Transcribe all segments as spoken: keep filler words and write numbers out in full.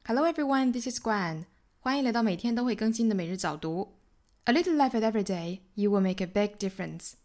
Hello everyone, this is Guan. 欢迎来到每天都会更新的每日早读。A little effort every day, you will make a big difference.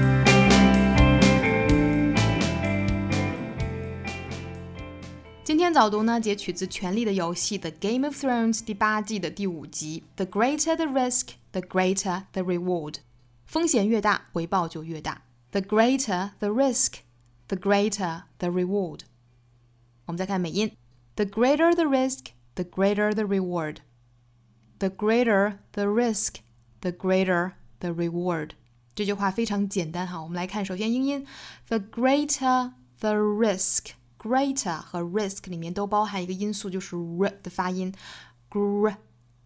今天早读呢，节取自《权力的游戏》The Game of Thrones 第八季的第五集 The greater the risk, the greater the reward. 风险越大，回报就越大。The greater the risk, the greater the reward. 我们再看美音。The greater the risk, the greater the reward. The greater the risk, the greater the reward. 这句话非常简单哈，我们来看首先英音 The greater the risk, greater 和 risk 里面都包含一个因素，就是 r 的发音 gr,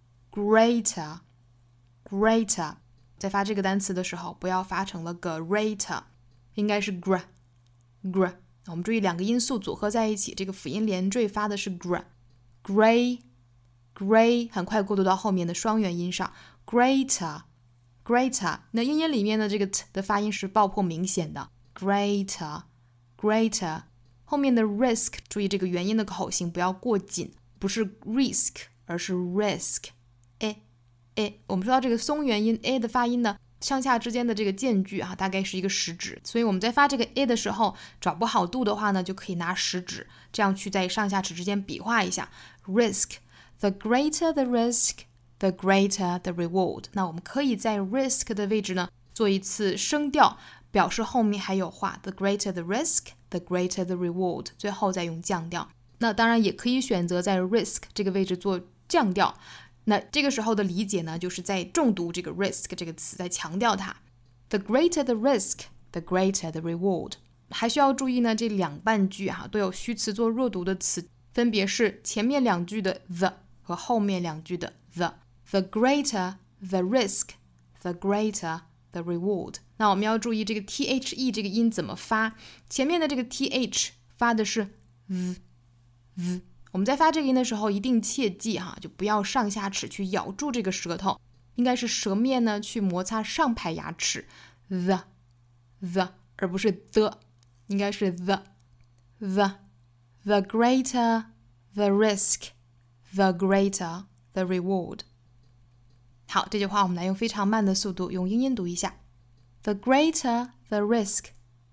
greater, greater 在发这个单词的时候不要发成了 greater， 应该是 gr, gr。我们注意两个音素组合在一起，这个辅音连缀发的是 gr, gray, gray 很快过渡到后面的双元音上 greater, greater 那英音里面的这个 t 的发音是爆破明显的 greater, greater 后面的 risk 注意这个元音的口型不要过紧，不是 risk 而是 risk a, a 我们说到这个松元音 a 的发音呢上下之间的这个间距啊，大概是一个食指，所以我们在发这个 a 的时候找不好度的话呢，就可以拿食指这样去在上下齿之间比划一下 risk, the greater the risk, the greater the reward. 那我们可以在 risk 的位置呢做一次升调，表示后面还有话 the greater the risk, the greater the reward. 最后再用降调。那当然也可以选择在 risk 这个位置做降调，那这个时候的理解呢，就是在重读这个 risk 这个词，在强调它。The greater the risk, the greater the reward. 还需要注意呢，这两半句哈、啊、都有虚词做弱读的词，分别是前面两句的 the 和后面两句的 the. The greater the risk, the greater the reward. 那我们要注意这个 the 这个音怎么发，前面的这个 th 发的是 v, v。我们在发这个音的时候一定切记哈，就不要上下齿去咬住这个舌头，应该是舌面呢去摩擦上排牙齿 the, the 而不是 the， 应该是 the, the, the greater the risk, the greater the reward. 好，这句话我们来用非常慢的速度用英音读一下 The greater the risk,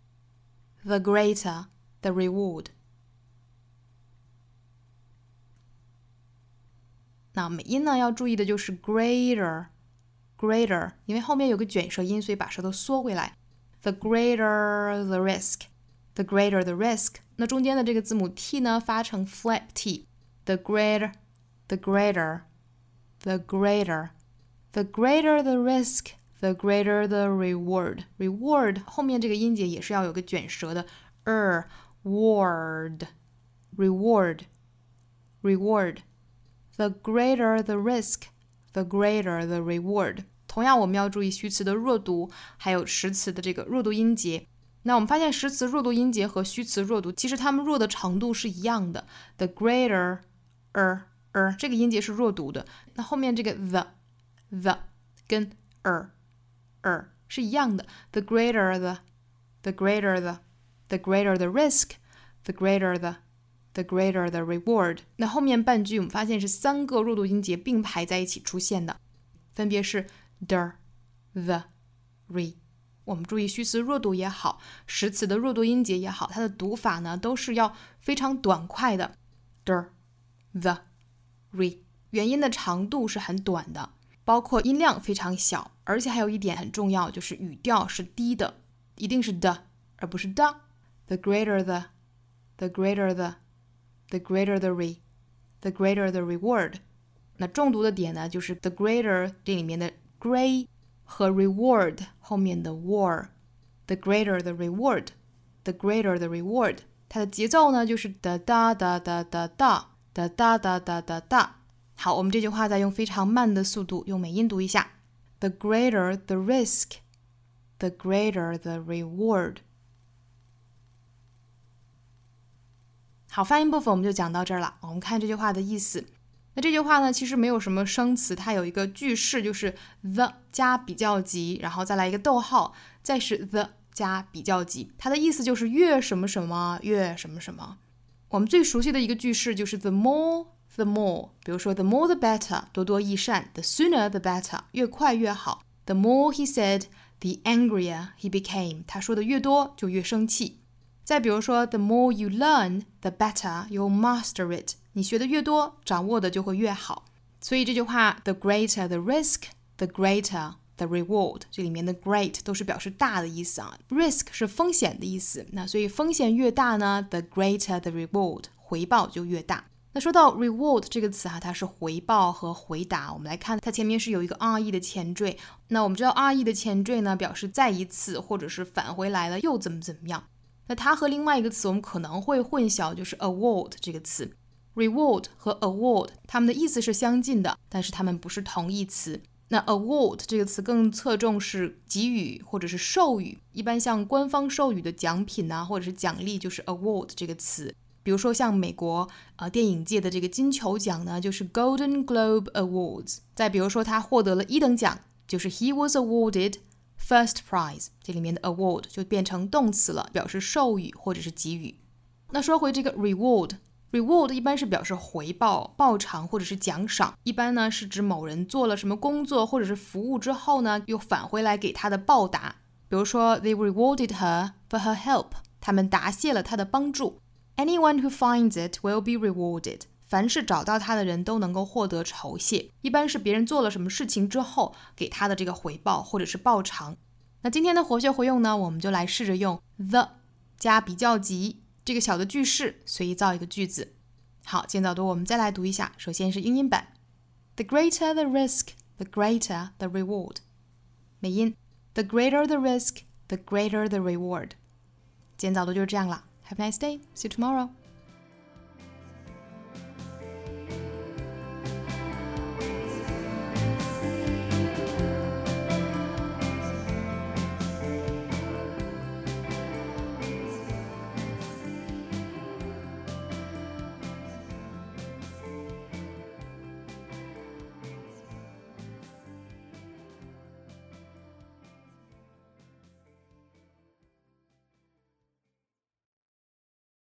the greater the reward. 那美音呢要注意的就是 greater, greater 因为后面有个卷舌音，所以把舌头缩回来 The greater the risk, the greater the risk 那中间的这个字母 t 呢发成 flap t The greater, the greater, the greater, the greater the risk, the greater the reward. Reward 后面这个音节也是要有个卷舌的 er, ward, reward, reward.The greater the risk, the greater the reward. 同样我们要注意虚词的弱读，还有实词的这个弱读音节。那我们发现实词弱读音节和虚词弱读，其实它们弱的程度是一样的。The greater, er, er 这个音节是弱读的。那后面这个 the, the 跟 er, er 是一样的。The greater the, the greater the, the greater the risk, the greater the.The greater the reward. 那后面半句我们发现是三个弱读音节并排在一起出现的，分别是 the, the, re. 我们注意虚词弱读也好，实词的弱读音节也好，它的读法呢都是要非常短快的 the, the, re. 元音的长度是很短的，包括音量非常小，而且还有一点很重要，就是语调是低的，一定是 the 而不是 the. The greater the, the greater the.The greater the re, the greater the reward. 那重读的点呢，就是 the greater 这里面的 gray 和 reward 后面的 war. The greater the reward, the greater the reward. 它的节奏呢，就是哒哒哒哒哒哒哒哒哒哒哒哒。好，我们这句话再用非常慢的速度用美音读一下 The greater the risk, the greater the reward.好，发音部分我们就讲到这儿了。我们看这句话的意思。那这句话呢，其实没有什么生词，它有一个句式，就是 the 加比较级，然后再来一个逗号，再是 the 加比较级。它的意思就是越什么什么越什么什么。我们最熟悉的一个句式就是 the more the more， 比如说 the more the better， 多多益善， the sooner the better， 越快越好。 The more he said, the angrier he became， 他说的越多就越生气。再比如说 the more you learn, the better you'll master it， 你学的越多，掌握的就会越好。所以这句话 the greater the risk, the greater the reward， 这里面的 great 都是表示大的意思啊 risk 是风险的意思，那所以风险越大呢 the greater the reward， 回报就越大。那说到 reward 这个词啊，它是回报和回答，我们来看它前面是有一个 re 的前缀，那我们知道 re 的前缀呢表示再一次或者是返回来了又怎么怎么样，那它和另外一个词我们可能会混淆，就是 award 这个词。 reward 和 award 它们的意思是相近的，但是它们不是同义词。那 award 这个词更侧重是给予或者是授予，一般像官方授予的奖品啊或者是奖励就是 award 这个词。比如说像美国、呃、电影界的这个金球奖呢就是 Golden Globe Awards， 再比如说他获得了一等奖，就是 He was awarded first prize， 这里面的 award 就变成动词了，表示授予或者是给予。那说回这个 reward， reward 一般是表示回报、报偿或者是奖赏，一般呢是指某人做了什么工作或者是服务之后呢又返回来给他的报答。比如说 They rewarded her for her help， 他们答谢了他的帮助。Anyone who finds it will be rewarded， 凡是找到他的人都能够获得酬谢，一般是别人做了什么事情之后给他的这个回报或者是报偿。那今天的活学活用呢，我们就来试着用 the 加比较级这个小的句式随意造一个句子。好，今天早读我们再来读一下，首先是英音版。 The greater the risk, the greater the reward。 美音 The greater the risk, the greater the reward。 今天早读就是这样了。Have a nice day. See you tomorrow.